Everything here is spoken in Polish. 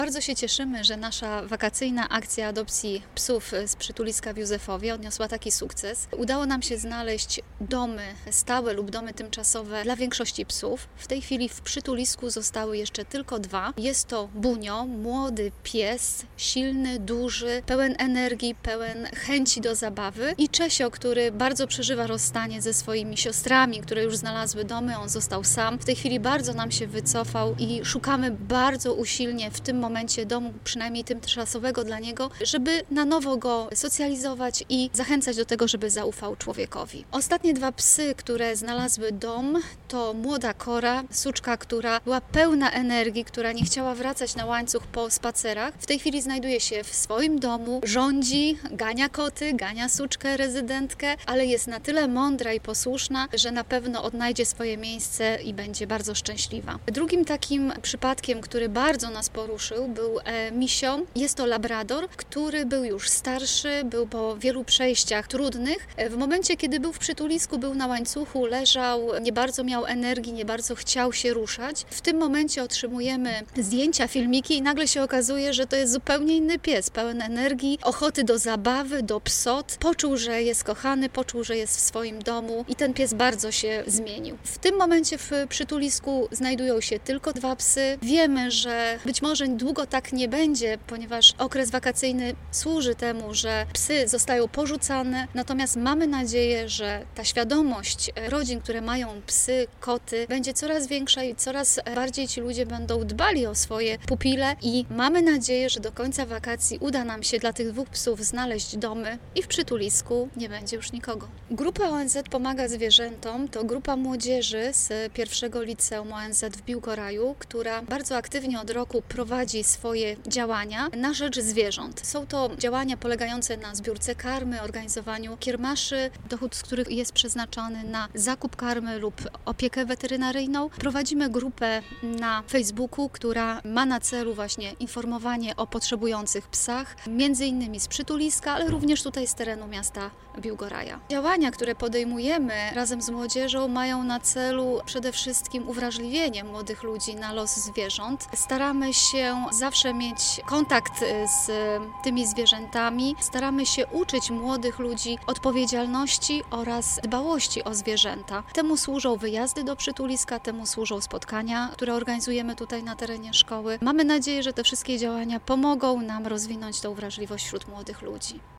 Bardzo się cieszymy, że nasza wakacyjna akcja adopcji psów z przytuliska w Józefowie odniosła taki sukces. Udało nam się znaleźć domy stałe lub domy tymczasowe dla większości psów. W tej chwili w przytulisku zostały jeszcze tylko 2. Jest to Bunio, młody pies, silny, duży, pełen energii, pełen chęci do zabawy, i Czesio, który bardzo przeżywa rozstanie ze swoimi siostrami, które już znalazły domy. On został sam. W tej chwili bardzo nam się wycofał i szukamy bardzo usilnie w tym momencie domu, przynajmniej tymczasowego dla niego, żeby na nowo go socjalizować i zachęcać do tego, żeby zaufał człowiekowi. Ostatnie 2 psy, które znalazły dom, to młoda Kora, suczka, która była pełna energii, która nie chciała wracać na łańcuch po spacerach. W tej chwili znajduje się w swoim domu, rządzi, gania koty, gania suczkę, rezydentkę, ale jest na tyle mądra i posłuszna, że na pewno odnajdzie swoje miejsce i będzie bardzo szczęśliwa. Drugim takim przypadkiem, który bardzo nas poruszył, był Misio. Jest to labrador, który był już starszy, był po wielu przejściach trudnych. W momencie, kiedy był w przytulisku, był na łańcuchu, leżał, nie bardzo miał energii, nie bardzo chciał się ruszać. W tym momencie otrzymujemy zdjęcia, filmiki i nagle się okazuje, że to jest zupełnie inny pies, pełen energii, ochoty do zabawy, do psot. Poczuł, że jest kochany, poczuł, że jest w swoim domu i ten pies bardzo się zmienił. W tym momencie w przytulisku znajdują się tylko 2 psy. Wiemy, że być może długo tak nie będzie, ponieważ okres wakacyjny służy temu, że psy zostają porzucane, natomiast mamy nadzieję, że ta świadomość rodzin, które mają psy, koty, będzie coraz większa i coraz bardziej ci ludzie będą dbali o swoje pupile i mamy nadzieję, że do końca wakacji uda nam się dla tych 2 psów znaleźć domy i w przytulisku nie będzie już nikogo. Grupa ONZ Pomaga Zwierzętom to grupa młodzieży z pierwszego liceum ONZ w Biłgoraju, która bardzo aktywnie od roku prowadzi swoje działania na rzecz zwierząt. Są to działania polegające na zbiórce karmy, organizowaniu kiermaszy, dochód z których jest przeznaczony na zakup karmy lub opiekę weterynaryjną. Prowadzimy grupę na Facebooku, która ma na celu właśnie informowanie o potrzebujących psach, między innymi z przytuliska, ale również tutaj z terenu miasta Biłgoraja. Działania, które podejmujemy razem z młodzieżą, mają na celu przede wszystkim uwrażliwienie młodych ludzi na los zwierząt. Staramy się zawsze mieć kontakt z tymi zwierzętami. Staramy się uczyć młodych ludzi odpowiedzialności oraz dbałości o zwierzęta. Temu służą wyjazdy do przytuliska, temu służą spotkania, które organizujemy tutaj na terenie szkoły. Mamy nadzieję, że te wszystkie działania pomogą nam rozwinąć tą wrażliwość wśród młodych ludzi.